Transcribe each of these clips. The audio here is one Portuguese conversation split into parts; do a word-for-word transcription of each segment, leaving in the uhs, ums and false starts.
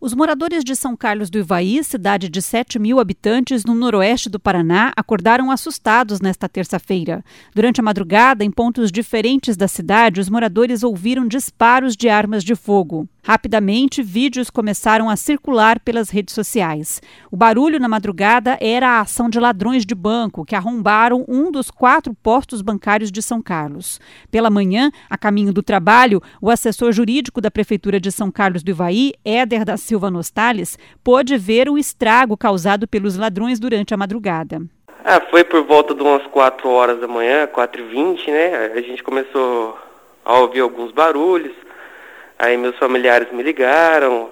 Os moradores de São Carlos do Ivaí, cidade de sete mil habitantes no noroeste do Paraná, acordaram assustados nesta terça-feira. Durante a madrugada, em pontos diferentes da cidade, os moradores ouviram disparos de armas de fogo. Rapidamente, vídeos começaram a circular pelas redes sociais. O barulho na madrugada era a ação de ladrões de banco que arrombaram um dos quatro postos bancários de São Carlos. Pela manhã, a caminho do trabalho, o assessor jurídico da Prefeitura de São Carlos do Ivaí, Éder da Silva Nostales, pôde ver o estrago causado pelos ladrões durante a madrugada. Ah, foi por volta de umas quatro horas da manhã, quatro e vinte, né? A gente começou a ouvir alguns barulhos. Aí meus familiares me ligaram,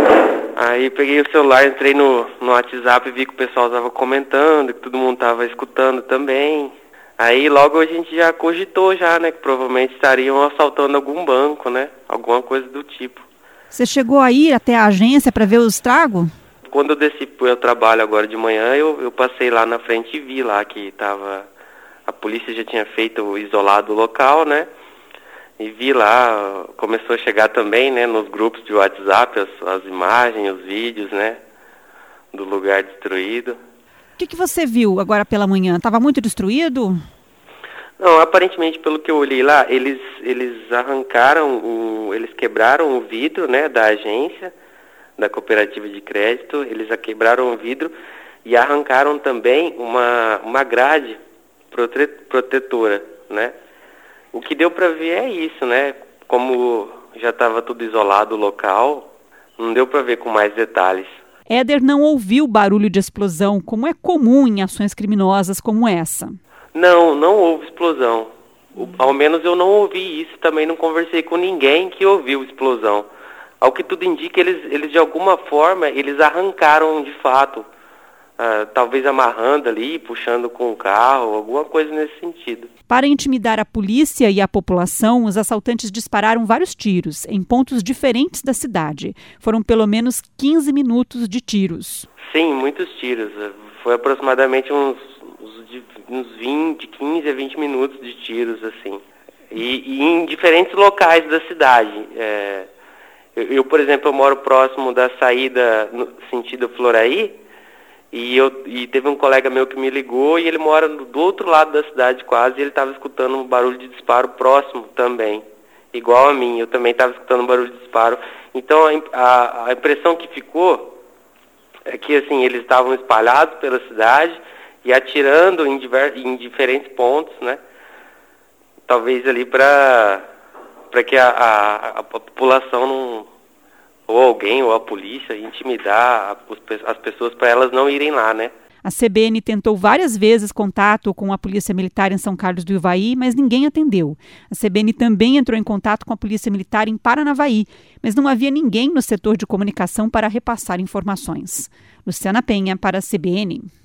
aí peguei o celular, entrei no, no WhatsApp e vi que o pessoal estava comentando, que todo mundo estava escutando também. Aí logo a gente já cogitou já, né, que provavelmente estariam assaltando algum banco, né, alguma coisa do tipo. Você chegou a ir até a agência para ver o estrago? Quando eu desci para o meu trabalho agora de manhã, eu, eu passei lá na frente e vi lá que tava, a polícia já tinha feito o isolado local, né. E vi lá, começou a chegar também, né, nos grupos de WhatsApp, as, as imagens, os vídeos, né, do lugar destruído. O que, que você viu agora pela manhã? Estava muito destruído? Não, aparentemente, pelo que eu olhei lá, eles, eles arrancaram, o, eles quebraram o vidro, né, da agência, da cooperativa de crédito, eles quebraram o vidro e arrancaram também uma, uma grade prote, protetora, né. O que deu para ver é isso, né? Como já estava tudo isolado o local, não deu para ver com mais detalhes. Éder não ouviu barulho de explosão, como é comum em ações criminosas como essa. Não, não houve explosão. O, ao menos eu não ouvi isso, também não conversei com ninguém que ouviu explosão. Ao que tudo indica, eles, eles de alguma forma, eles arrancaram de fato, uh, talvez amarrando ali, puxando com o carro, alguma coisa nesse sentido. Para intimidar a polícia e a população, os assaltantes dispararam vários tiros em pontos diferentes da cidade. Foram pelo menos quinze minutos de tiros. Sim, muitos tiros. Foi aproximadamente uns, uns vinte, quinze a vinte minutos de tiros, assim. E, e em diferentes locais da cidade. É, eu, eu, por exemplo, eu moro próximo da saída no sentido Floraí. E, eu, e teve um colega meu que me ligou e ele mora do outro lado da cidade quase e ele estava escutando um barulho de disparo próximo também, igual a mim, eu também estava escutando um barulho de disparo. Então a, a, a impressão que ficou é que assim, eles estavam espalhados pela cidade e atirando em, diver, em diferentes pontos, né? Talvez ali para para que a, a, a população não... ou alguém, ou a polícia, intimidar as pessoas para elas não irem lá, né? A C B N tentou várias vezes contato com a Polícia Militar em São Carlos do Ivaí, mas ninguém atendeu. A C B N também entrou em contato com a Polícia Militar em Paranavaí, mas não havia ninguém no setor de comunicação para repassar informações. Luciana Penha, para a C B N.